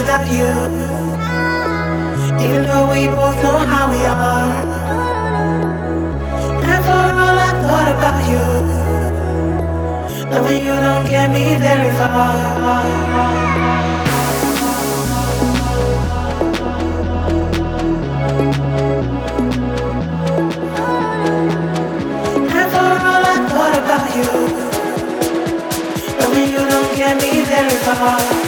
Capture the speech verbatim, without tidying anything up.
without you. Even though we both know how we are. And for all I thought about you, loving you don't get me very far. About you, loving you don't get me very far.